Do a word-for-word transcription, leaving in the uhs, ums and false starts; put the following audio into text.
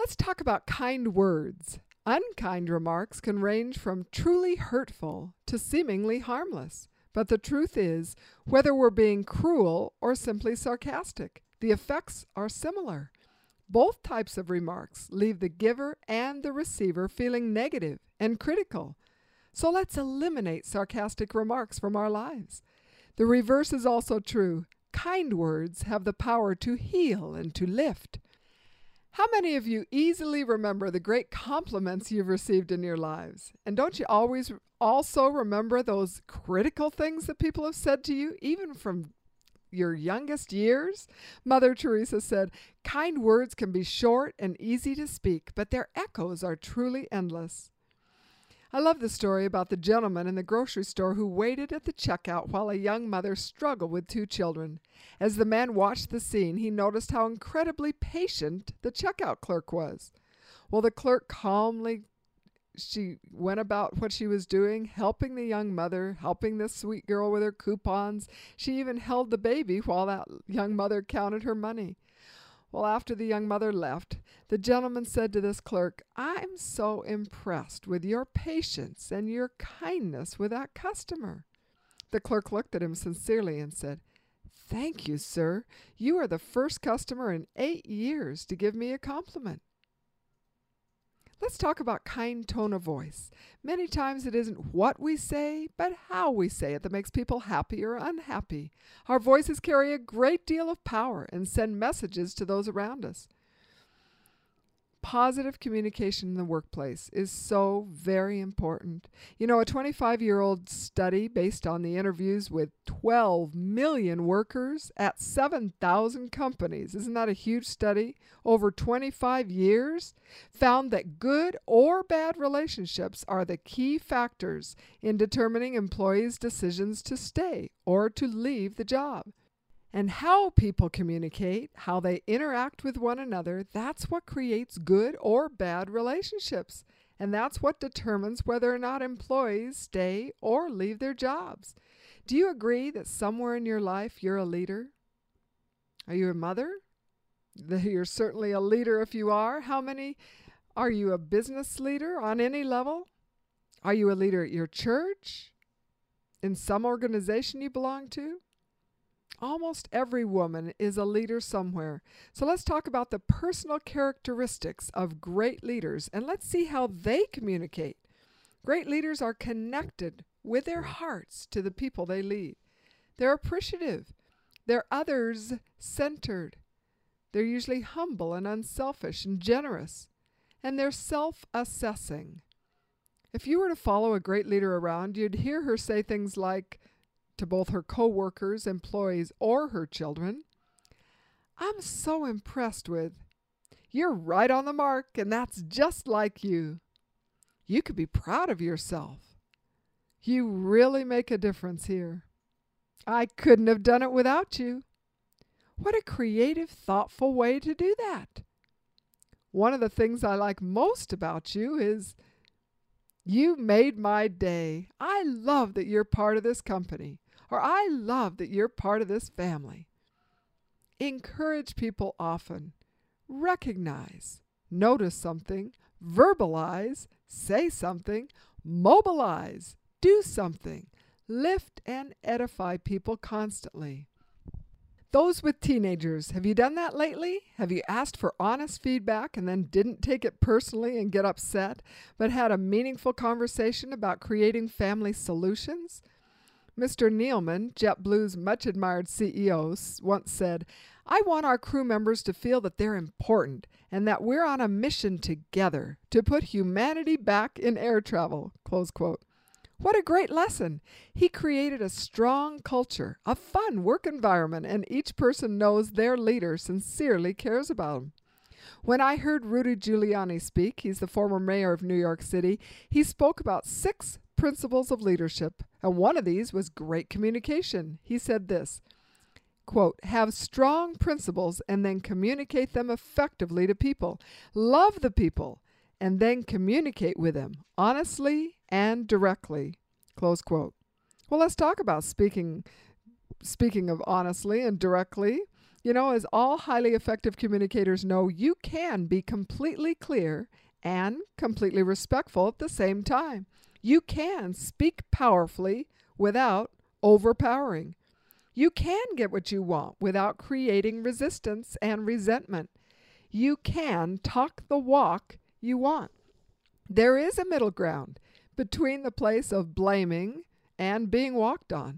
Let's talk about kind words. Unkind remarks can range from truly hurtful to seemingly harmless. But the truth is, whether we're being cruel or simply sarcastic, the effects are similar. Both types of remarks leave the giver and the receiver feeling negative and critical. So let's eliminate sarcastic remarks from our lives. The reverse is also true. Kind words have the power to heal and to lift. How many of you easily remember the great compliments you've received in your lives? And don't you always also remember those critical things that people have said to you, even from your youngest years? Mother Teresa said, "Kind words can be short and easy to speak, but their echoes are truly endless." I love the story about the gentleman in the grocery store who waited at the checkout while a young mother struggled with two children. As the man watched the scene, he noticed how incredibly patient the checkout clerk was. Well, the clerk calmly she went about what she was doing, helping the young mother, helping this sweet girl with her coupons. She even held the baby while that young mother counted her money. Well, after the young mother left, the gentleman said to this clerk, "I'm so impressed with your patience and your kindness with that customer." The clerk looked at him sincerely and said, "Thank you, sir. You are the first customer in eight years to give me a compliment." Let's talk about kind tone of voice. Many times it isn't what we say, but how we say it that makes people happy or unhappy. Our voices carry a great deal of power and send messages to those around us. Positive communication in the workplace is so very important. You know, a twenty-five-year-old study based on the interviews with twelve million workers at seven thousand companies, isn't that a huge study, over twenty-five years, found that good or bad relationships are the key factors in determining employees' decisions to stay or to leave the job. And how people communicate, how they interact with one another, that's what creates good or bad relationships. And that's what determines whether or not employees stay or leave their jobs. Do you agree that somewhere in your life you're a leader? Are you a mother? You're certainly a leader if you are. How many? Are you a business leader on any level? Are you a leader at your church? In some organization you belong to? Almost every woman is a leader somewhere. So let's talk about the personal characteristics of great leaders, and let's see how they communicate. Great leaders are connected with their hearts to the people they lead. They're appreciative. They're others-centered. They're usually humble and unselfish and generous. And they're self-assessing. If you were to follow a great leader around, you'd hear her say things like, to both her co-workers, employees, or her children, "I'm so impressed with. You're right on the mark, and that's just like you. You could be proud of yourself. You really make a difference here. I couldn't have done it without you." What a creative, thoughtful way to do that. One of the things I like most about you is, "You made my day. I love that you're part of this company." Or, "I love that you're part of this family." Encourage people often. Recognize. Notice something. Verbalize. Say something. Mobilize. Do something. Lift and edify people constantly. Those with teenagers, have you done that lately? Have you asked for honest feedback and then didn't take it personally and get upset, but had a meaningful conversation about creating family solutions? Mister Neilman, JetBlue's much-admired C E O, once said, "I want our crew members to feel that they're important and that we're on a mission together to put humanity back in air travel." Close quote. What a great lesson. He created a strong culture, a fun work environment, and each person knows their leader sincerely cares about them. When I heard Rudy Giuliani speak, he's the former mayor of New York City, he spoke about six principles of leadership, and one of these was great communication. He said this, quote, "Have strong principles and then communicate them effectively to people. Love the people and then communicate with them honestly and directly." Close quote. Well, let's talk about speaking, speaking of honestly and directly. You know, as all highly effective communicators know, you can be completely clear and completely respectful at the same time. You can speak powerfully without overpowering. You can get what you want without creating resistance and resentment. You can talk the walk you want. There is a middle ground between the place of blaming and being walked on.